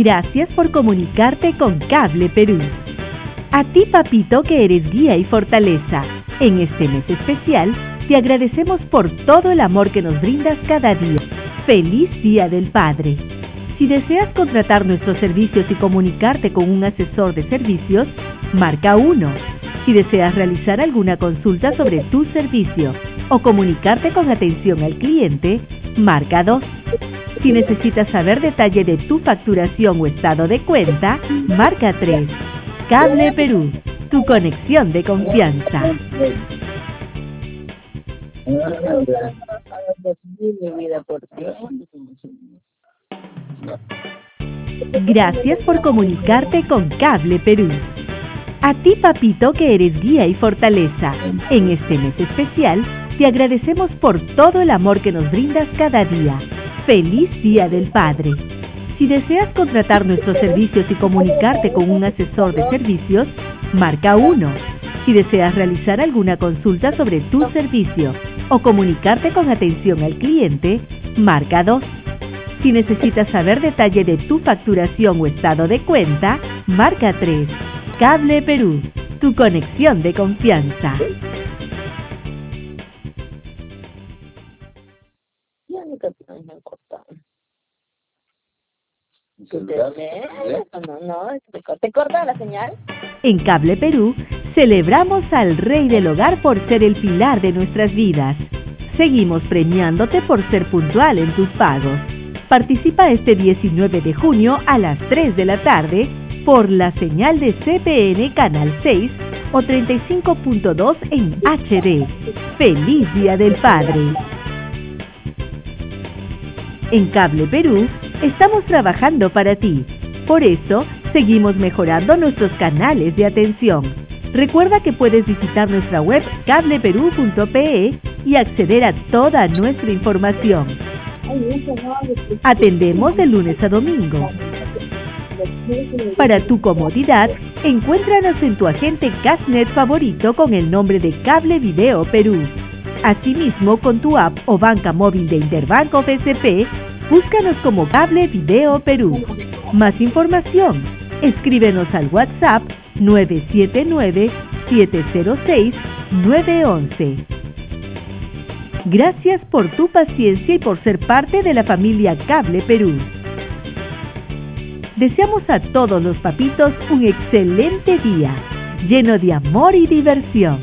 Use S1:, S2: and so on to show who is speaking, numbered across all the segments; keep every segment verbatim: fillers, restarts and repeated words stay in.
S1: Gracias por comunicarte con Cable Perú. A ti, papito, que eres guía y fortaleza, en este mes especial, te agradecemos por todo el amor que nos brindas cada día. ¡Feliz Día del Padre! Si deseas contratar nuestros servicios y comunicarte con un asesor de servicios, marca uno. Si deseas realizar alguna consulta sobre tu servicio o comunicarte con atención al cliente, marca dos. Si necesitas saber detalle de tu facturación o estado de cuenta, marca tres. Cable Perú, tu conexión de confianza. Gracias por comunicarte con Cable Perú. A ti, papito, que eres guía y fortaleza, en este mes especial, te agradecemos por todo el amor que nos brindas cada día. ¡Feliz Día del Padre! Si deseas contratar nuestros servicios y comunicarte con un asesor de servicios, marca uno. Si deseas realizar alguna consulta sobre tu servicio o comunicarte con atención al cliente, marca dos. Si necesitas saber detalle de tu facturación o estado de cuenta, marca tres. Cable Perú, tu conexión de confianza.
S2: ¿Te corta la señal?
S1: En Cable Perú, celebramos al Rey del Hogar por ser el pilar de nuestras vidas. Seguimos premiándote por ser puntual en tus pagos. Participa este diecinueve de junio a las tres de la tarde por la señal de C P N Canal seis o treinta y cinco punto dos en H D. ¡Feliz Día del Padre! En Cable Perú, estamos trabajando para ti. Por eso, seguimos mejorando nuestros canales de atención. Recuerda que puedes visitar nuestra web cable perú punto pe y acceder a toda nuestra información. Atendemos de lunes a domingo. Para tu comodidad, encuéntranos en tu agente Cashnet favorito con el nombre de Cable Video Perú. Asimismo, con tu app o banca móvil de Interbank o B C P, búscanos como Cable Video Perú. Más información, escríbenos al WhatsApp nueve siete nueve, siete cero seis, nueve once. Gracias por tu paciencia y por ser parte de la familia Cable Perú. Deseamos a todos los papitos un excelente día, lleno de amor y diversión.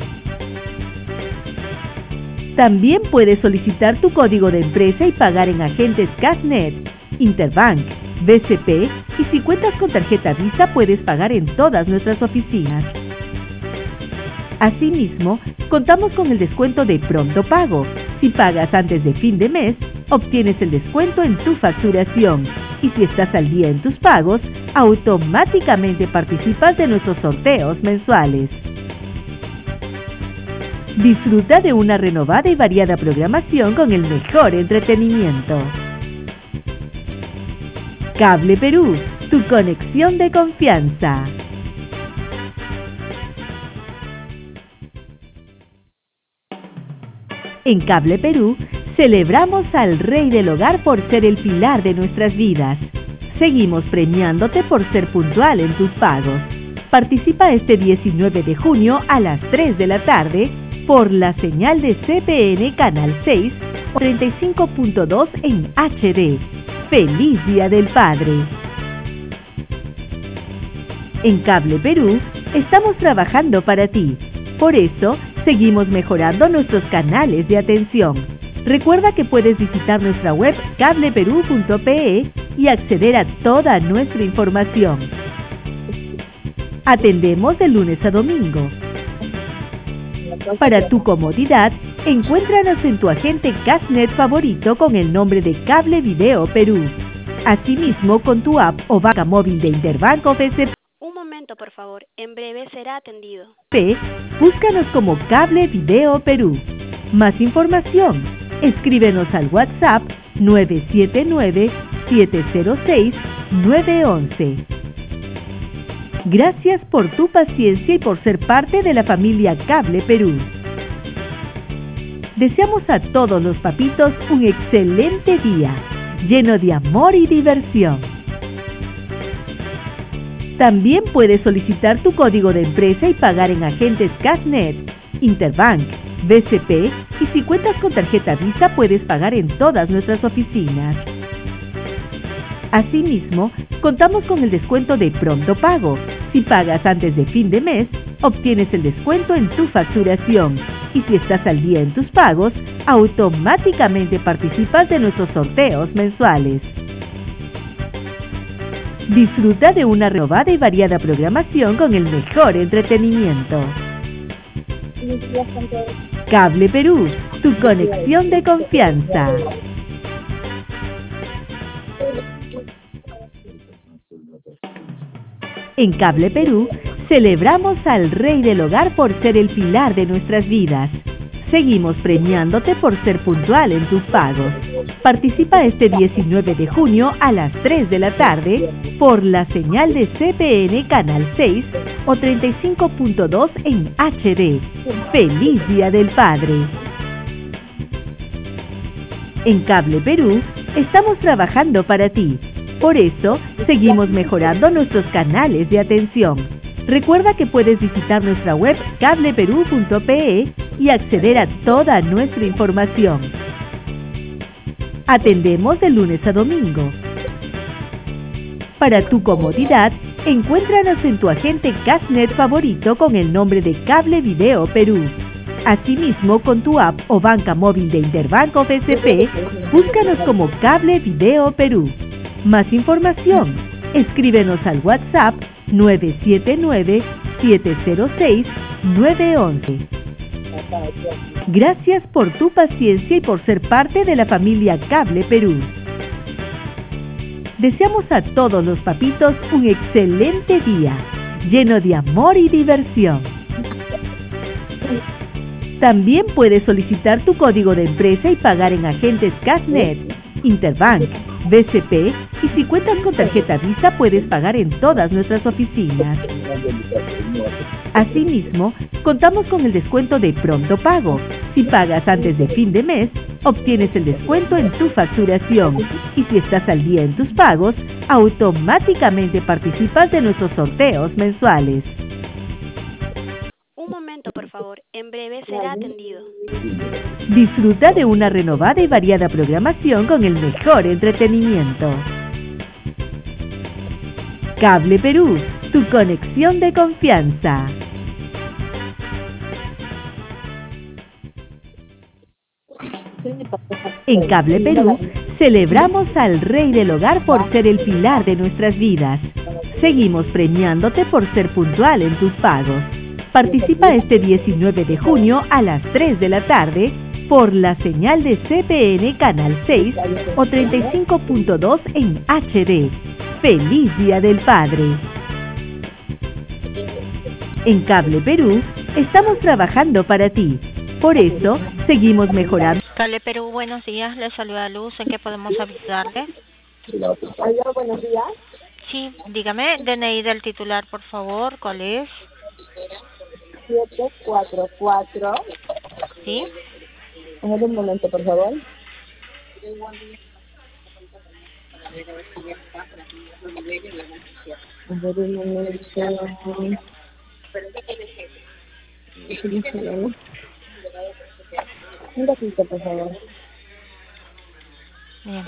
S1: También puedes solicitar tu código de empresa y pagar en agentes Cashnet, Interbank, B C P y si cuentas con tarjeta Visa puedes pagar en todas nuestras oficinas. Asimismo, contamos con el descuento de Pronto Pago. Si pagas antes de fin de mes, obtienes el descuento en tu facturación. Y si estás al día en tus pagos, automáticamente participas de nuestros sorteos mensuales. Disfruta de una renovada y variada programación con el mejor entretenimiento. Cable Perú, tu conexión de confianza. En Cable Perú, celebramos al Rey del Hogar por ser el pilar de nuestras vidas. Seguimos premiándote por ser puntual en tus pagos. Participa este diecinueve de junio a las tres de la tarde por la señal de C P N Canal seis o treinta y cinco punto dos en H D. ¡Feliz Día del Padre! En Cable Perú, estamos trabajando para ti. Por eso, seguimos mejorando nuestros canales de atención. Recuerda que puedes visitar nuestra web cable perú punto pe y acceder a toda nuestra información. Atendemos de lunes a domingo. Para tu comodidad, encuéntranos en tu agente Cashnet favorito con el nombre de Cable Video Perú. Asimismo, con tu app o banca móvil de Interbank o B C P.
S3: Un momento, por favor. En breve será atendido.
S1: P, búscanos como Cable Video Perú. Más información, escríbenos al WhatsApp nueve siete nueve, siete cero seis, nueve once. Gracias por tu paciencia y por ser parte de la familia Cable Perú. Deseamos a todos los papitos un excelente día, lleno de amor y diversión. También puedes solicitar tu código de empresa y pagar en agentes Cashnet, Interbank, B C P, y si cuentas con tarjeta Visa puedes pagar en todas nuestras oficinas. Asimismo, contamos con el descuento de Pronto Pago. Si pagas antes de fin de mes, obtienes el descuento en tu facturación. Y si estás al día en tus pagos, automáticamente participas de nuestros sorteos mensuales. Disfruta de una renovada y variada programación con el mejor entretenimiento. Cable Perú, tu conexión de confianza. En Cable Perú, celebramos al Rey del Hogar por ser el pilar de nuestras vidas. Seguimos premiándote por ser puntual en tus pagos. Participa este diecinueve de junio a las tres de la tarde por la señal de C P N Canal seis o treinta y cinco punto dos en H D. ¡Feliz Día del Padre! En Cable Perú, estamos trabajando para ti. Por eso, seguimos mejorando nuestros canales de atención. Recuerda que puedes visitar nuestra web cable perú punto pe y acceder a toda nuestra información. Atendemos de lunes a domingo. Para tu comodidad, encuéntranos en tu agente Cashnet favorito con el nombre de Cable Video Perú. Asimismo, con tu app o banca móvil de Interbank o B C P, búscanos como Cable Video Perú. Más información, escríbenos al WhatsApp nueve siete nueve, siete cero seis, nueve uno uno. Gracias por tu paciencia y por ser parte de la familia Cable Perú. Deseamos a todos los papitos un excelente día, lleno de amor y diversión. También puedes solicitar tu código de empresa y pagar en agentes Cashnet, Interbank, B C P, y si cuentas con tarjeta Visa puedes pagar en todas nuestras oficinas. Asimismo, contamos con el descuento de Pronto Pago. Si pagas antes de fin de mes, obtienes el descuento en tu facturación. Y si estás al día en tus pagos, automáticamente participas de nuestros sorteos mensuales.
S3: Un momento, por favor. En breve será atendido.
S1: Disfruta de una renovada y variada programación con el mejor entretenimiento. Cable Perú, tu conexión de confianza. En Cable Perú, celebramos al Rey del Hogar por ser el pilar de nuestras vidas. Seguimos premiándote por ser puntual en tus pagos. Participa este diecinueve de junio a las tres de la tarde por la señal de C P N Canal seis o treinta y cinco punto dos en H D. ¡Feliz Día del Padre! En Cable Perú, estamos trabajando para ti. Por eso, seguimos mejorando.
S4: Cable Perú, buenos días. Les saluda Luz. ¿En qué podemos ayudarle?
S2: Hola, buenos días.
S4: Sí, dígame. D N I del titular, por favor. ¿Cuál es?
S2: siete cuatro cuatro.
S4: Sí.
S2: Déjame un momento, por favor. A ver, un momento. Un ratito, por favor.
S4: Bien.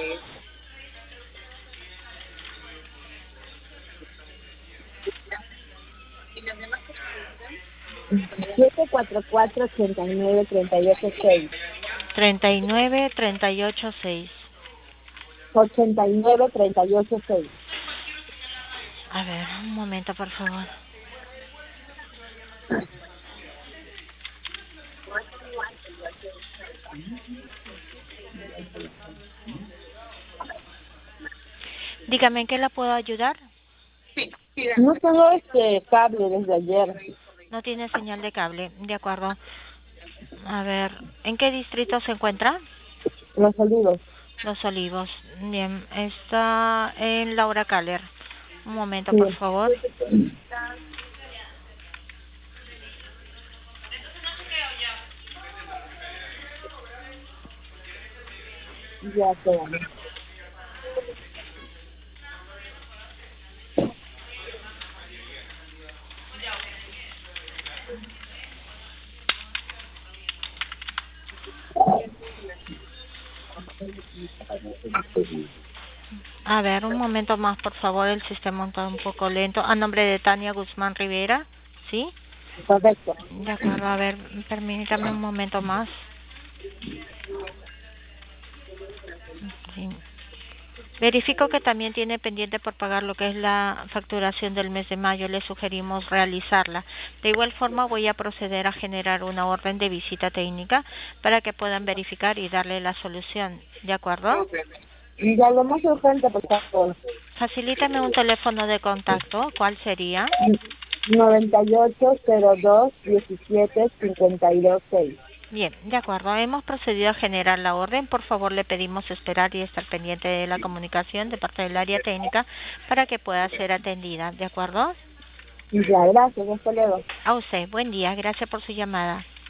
S2: siete cuatro cuatro, ochenta y nueve, treinta y ocho, seis.
S4: treinta y nueve, treinta y ocho, seis.
S2: ochenta y nueve, treinta y ocho, seis.
S4: A ver, un momento, por favor. Dígame, ¿en qué la puedo ayudar?
S2: No tengo este cable desde ayer.
S4: No tiene señal de cable, de acuerdo. A ver, ¿en qué distrito se encuentra?
S2: Los Olivos.
S4: Los Olivos. Bien, está en Laura Caller. Un momento,
S2: Sí.
S4: por favor.
S2: Ya, espérame.
S4: A ver, un momento más, por favor, el sistema está un poco lento. A nombre de Tania Guzmán Rivera, ¿sí?
S2: Correcto.
S4: De acuerdo, a ver, permítame un momento más. Sí. Verifico que también tiene pendiente por pagar lo que es la facturación del mes de mayo. Le sugerimos realizarla. De igual forma, voy a proceder a generar una orden de visita técnica para que puedan verificar y darle la solución. ¿De acuerdo?
S2: Y algo más urgente, por favor.
S4: Facilítame un teléfono de contacto. ¿Cuál sería?
S2: noventa y ocho cero dos diecisiete cincuenta y dos seis.
S4: Bien, de acuerdo. Hemos procedido a generar la orden. Por favor, le pedimos esperar y estar pendiente de la comunicación de parte del área técnica para que pueda ser atendida. ¿De acuerdo?
S2: Ya, gracias. Hasta luego.
S4: A usted. Buen día. Gracias por su llamada.